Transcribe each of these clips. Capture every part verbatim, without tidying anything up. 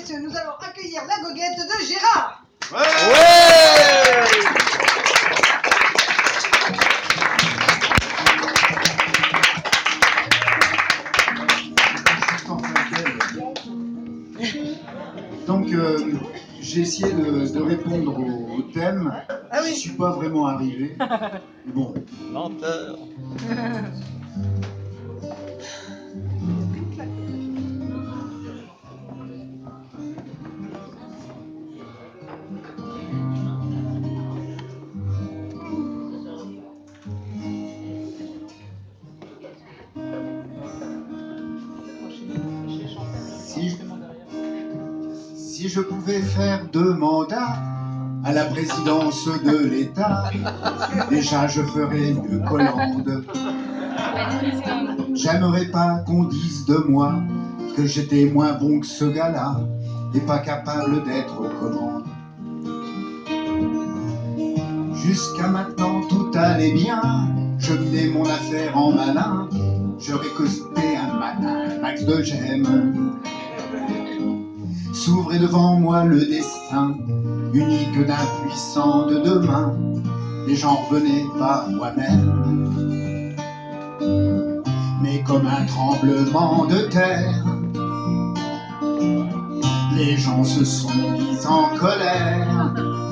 messieurs, nous allons accueillir la goguette de Gérard. Ouais, ouais. Donc, euh, j'ai essayé de, de répondre au, au thème. Ah oui. Je ne suis pas vraiment arrivé. Bon. Menteur. Si je, si je pouvais faire deux mandats à la présidence de l'État, déjà je ferais mieux qu'Hollande. J'aimerais pas qu'on dise de moi que j'étais moins bon que ce gars-là et pas capable d'être aux commandes. Jusqu'à maintenant tout allait bien, je menais mon affaire en malin, je récoltais un malin, un max de j'aime. S'ouvrait devant moi le destin, unique d'un puissant de demain, et j'en revenais pas moi-même. Mais comme un tremblement de terre, les gens se sont mis en colère.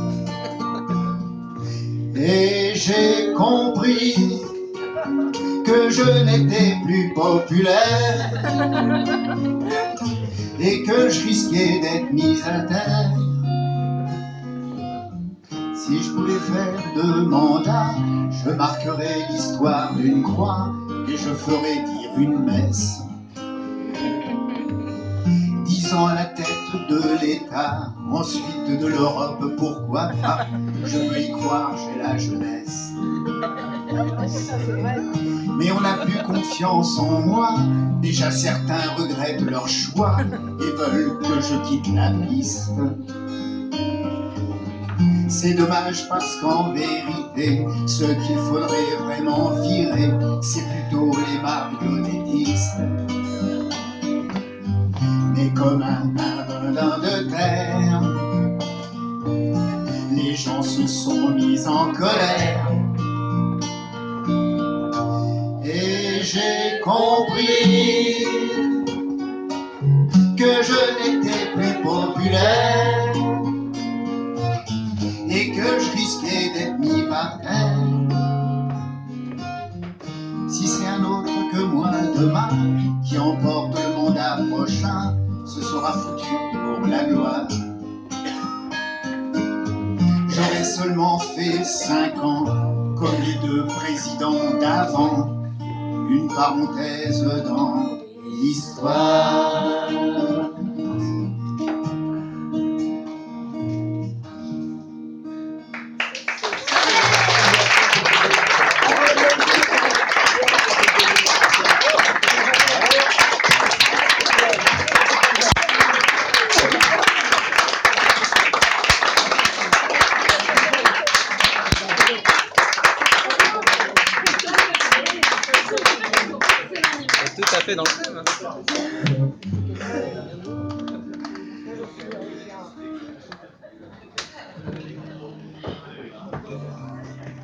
Et j'ai compris que je n'étais plus populaire et que je risquais d'être mis à terre. Si je pouvais faire deux mandats, je marquerais l'histoire d'une croix et je ferais dire une messe. Dix ans à la tête de l'État, ensuite de l'Europe, pourquoi pas? Je veux y croire, j'ai la jeunesse. Mais on n'a plus confiance en moi, déjà certains regrettent leur choix et veulent que je quitte la piste. C'est dommage parce qu'en vérité, ce qu'il faudrait vraiment virer, c'est plutôt les marionnettistes. Mais comme un pardon de terre, les gens se sont mis en colère. Et j'ai compris que je n'étais plus populaire et que je risquais d'être mis par terre. Si c'est un autre que moi demain qui emporte le mandat prochain, ce sera foutu pour la gloire. J'aurais seulement fait cinq ans comme les deux présidents d'avant, une parenthèse dans l'histoire. Tout à fait dans le thème.